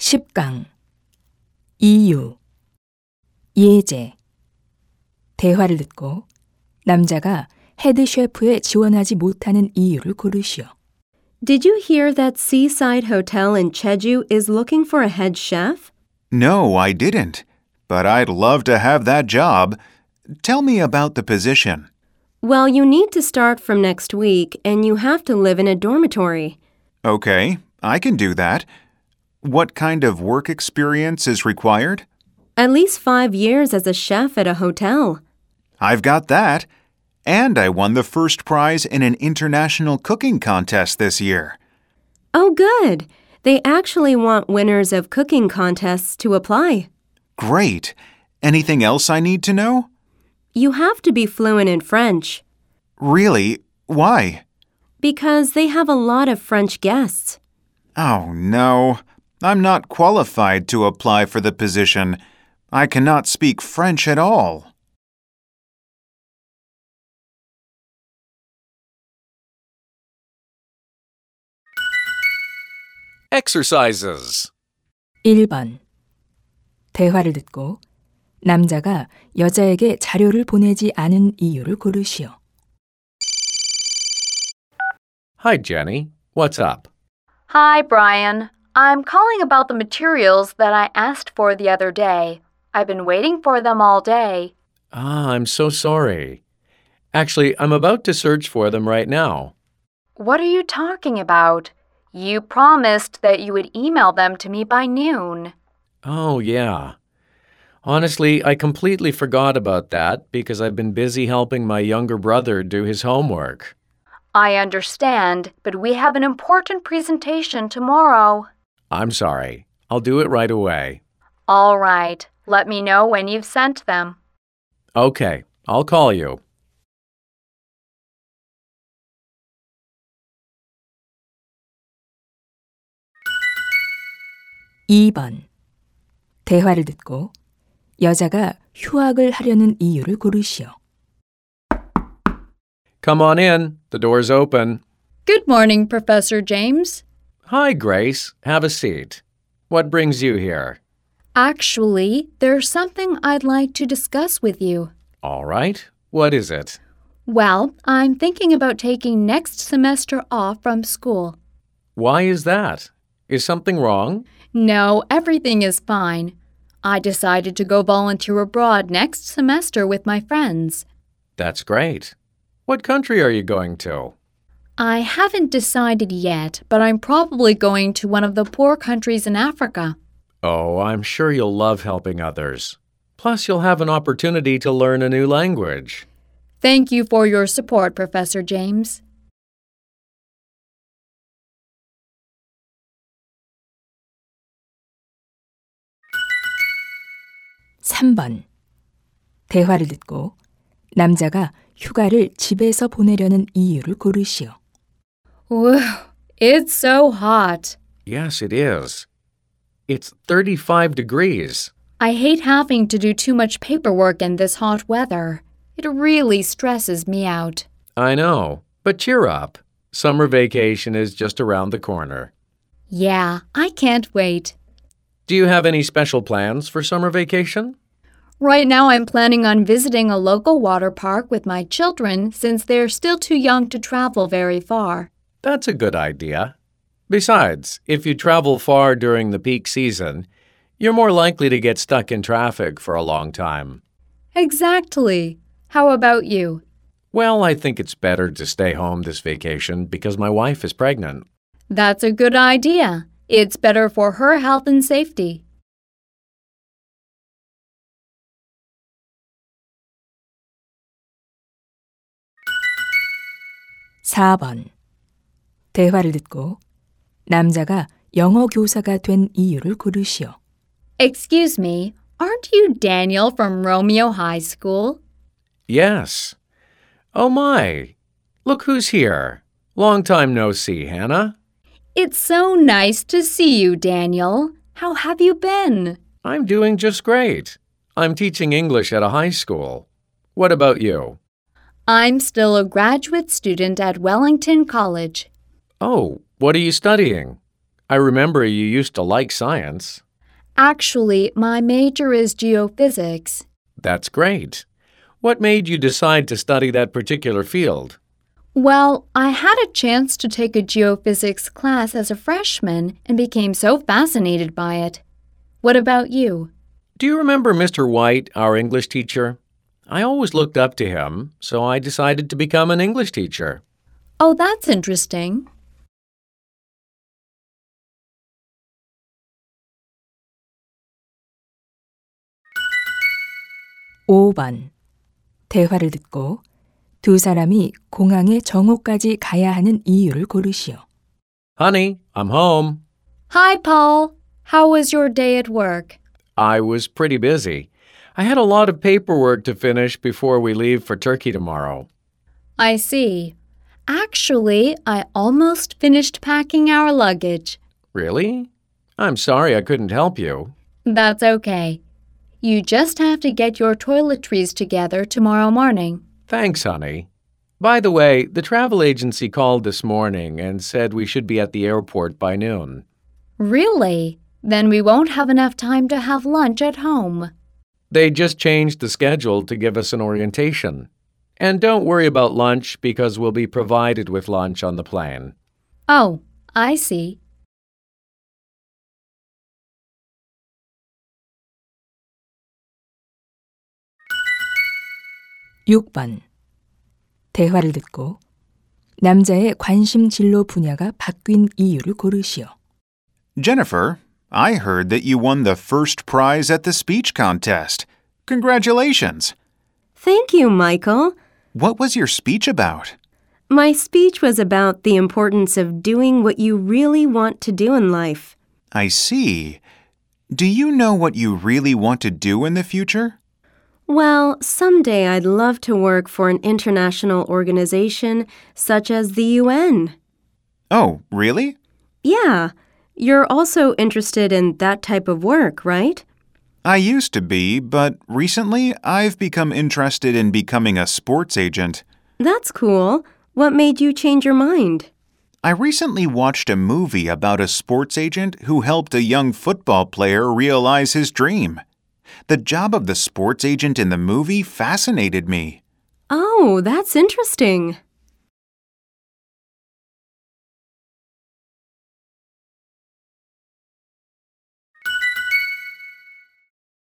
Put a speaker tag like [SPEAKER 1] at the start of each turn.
[SPEAKER 1] 10강 이유 예제 대화를 듣고 남자가 헤드 셰프에 지원하지 못하는 이유를 고르시오.
[SPEAKER 2] Did you hear that seaside hotel in Jeju is looking for a head chef?
[SPEAKER 3] No, I didn't. But I'd love to have that job. Tell me about the position.
[SPEAKER 2] Well, you need to start from next week, and you have to live in a dormitory.
[SPEAKER 3] Okay, I can do that. What kind of work experience is required?
[SPEAKER 2] At least 5 years as a chef at a hotel.
[SPEAKER 3] I've got that. And I won the first prize in an international cooking contest this year.
[SPEAKER 2] Oh, good. They actually want winners of cooking contests to apply.
[SPEAKER 3] Great. Anything else I need to know?
[SPEAKER 2] You have to be fluent in French.
[SPEAKER 3] Really? Why?
[SPEAKER 2] Because they have a lot of French guests.
[SPEAKER 3] Oh, no. I'm not qualified to apply for the position. I cannot speak French at all.
[SPEAKER 4] Exercises.
[SPEAKER 1] 1번 대화를 듣고 남자가 여자에게 자료를 보내지 않은 이유를 고르시오.
[SPEAKER 4] Hi, Jenny. What's up?
[SPEAKER 5] Hi, Brian. I'm calling about the materials that I asked for the other day. I've been waiting for them all day.
[SPEAKER 4] I'm so sorry. Actually, I'm about to search for them right now.
[SPEAKER 5] What are you talking about? You promised that you would email them to me by noon.
[SPEAKER 4] Oh, yeah. Honestly, I completely forgot about that because I've been busy helping my younger brother do his homework.
[SPEAKER 5] I understand, but we have an important presentation tomorrow.
[SPEAKER 4] I'm sorry. I'll do it right away.
[SPEAKER 5] All right. Let me know when you've sent them.
[SPEAKER 4] Okay, I'll call you.
[SPEAKER 1] (2번) 대화를 듣고 여자가 휴학을 하려는 이유를 고르시오.
[SPEAKER 4] Come on in. The door's open.
[SPEAKER 6] Good morning, Professor James.
[SPEAKER 4] Hi, Grace. Have a seat. What brings you here?
[SPEAKER 6] Actually, there's something I'd like to discuss with you.
[SPEAKER 4] All right. What is it?
[SPEAKER 6] Well, I'm thinking about taking next semester off from school.
[SPEAKER 4] Why is that? Is something wrong?
[SPEAKER 6] No, everything is fine. I decided to go volunteer abroad next semester with my friends.
[SPEAKER 4] That's great. What country are you going to?
[SPEAKER 6] I haven't decided yet, but I'm probably going to one of the poor countries in Africa.
[SPEAKER 4] Oh, I'm sure you'll love helping others. Plus, you'll have an opportunity to learn a new language.
[SPEAKER 6] Thank you for your support, Professor James.
[SPEAKER 1] (3번) 대화를 듣고 남자가 휴가를 집에서 보내려는 이유를 고르시오.
[SPEAKER 6] Whew, it's so hot.
[SPEAKER 4] Yes, it is. It's 35 degrees.
[SPEAKER 6] I hate having to do too much paperwork in this hot weather. It really stresses me out.
[SPEAKER 4] I know, but cheer up. Summer vacation is just around the corner.
[SPEAKER 6] Yeah, I can't wait.
[SPEAKER 4] Do you have any special plans for summer vacation?
[SPEAKER 6] Right now I'm planning on visiting a local water park with my children since they're still too young to travel very far.
[SPEAKER 4] That's a good idea. Besides, if you travel far during the peak season, you're more likely to get stuck in traffic for a long time.
[SPEAKER 6] Exactly. How about you?
[SPEAKER 4] Well, I think it's better to stay home this vacation because my wife is pregnant.
[SPEAKER 6] That's a good idea. It's better for her health and safety.
[SPEAKER 1] (4번) 대화를 듣고 남자가 영어 교사가 된 이유를 고르시오.
[SPEAKER 6] Excuse me, aren't you Daniel from Romeo High School?
[SPEAKER 4] Yes. Oh my. Look who's here. Long time no see, Hannah.
[SPEAKER 6] It's so nice to see you, Daniel. How have you been?
[SPEAKER 4] I'm doing just great. I'm teaching English at a high school. What about you?
[SPEAKER 6] I'm still a graduate student at Wellington College.
[SPEAKER 4] Oh, what are you studying? I remember you used to like science.
[SPEAKER 6] Actually, my major is geophysics.
[SPEAKER 4] That's great. What made you decide to study that particular field?
[SPEAKER 6] Well, I had a chance to take a geophysics class as a freshman and became so fascinated by it. What about you?
[SPEAKER 4] Do you remember Mr. White, our English teacher? I always looked up to him, so I decided to become an English teacher.
[SPEAKER 6] Oh, that's interesting.
[SPEAKER 1] (5번) 대화를 듣고 두 사람이 공항의 정오까지 가야 하는 이유를 고르시오.
[SPEAKER 4] Honey, I'm home.
[SPEAKER 6] Hi, Paul. How was your day at work?
[SPEAKER 4] I was pretty busy. I had a lot of paperwork to finish before we leave for Turkey tomorrow.
[SPEAKER 6] I see. Actually, I almost finished packing our luggage.
[SPEAKER 4] Really? I'm sorry I couldn't help you.
[SPEAKER 6] That's okay. You just have to get your toiletries together tomorrow morning.
[SPEAKER 4] Thanks, honey. By the way, the travel agency called this morning and said we should be at the airport by noon.
[SPEAKER 6] Really? Then we won't have enough time to have lunch at home.
[SPEAKER 4] They just changed the schedule to give us an orientation. And don't worry about lunch because we'll be provided with lunch on the plane.
[SPEAKER 6] Oh, I see.
[SPEAKER 1] (6번) 대화를 듣고 남자의 관심 진로 분야가 바뀐 이유를 고르시오.
[SPEAKER 3] Jennifer, I heard that you won the first prize at the speech contest. Congratulations.
[SPEAKER 2] Thank you, Michael.
[SPEAKER 3] What was your speech about?
[SPEAKER 2] My speech was about the importance of doing what you really want to do in life.
[SPEAKER 3] I see. Do you know what you really want to do in the future?
[SPEAKER 2] Well, someday I'd love to work for an international organization such as the UN.
[SPEAKER 3] Oh, really?
[SPEAKER 2] Yeah. You're also interested in that type of work, right?
[SPEAKER 3] I used to be, but recently I've become interested in becoming a sports agent.
[SPEAKER 2] That's cool. What made you change your mind?
[SPEAKER 3] I recently watched a movie about a sports agent who helped a young football player realize his dream. The job of the sports agent in the movie fascinated me.
[SPEAKER 2] Oh, that's interesting.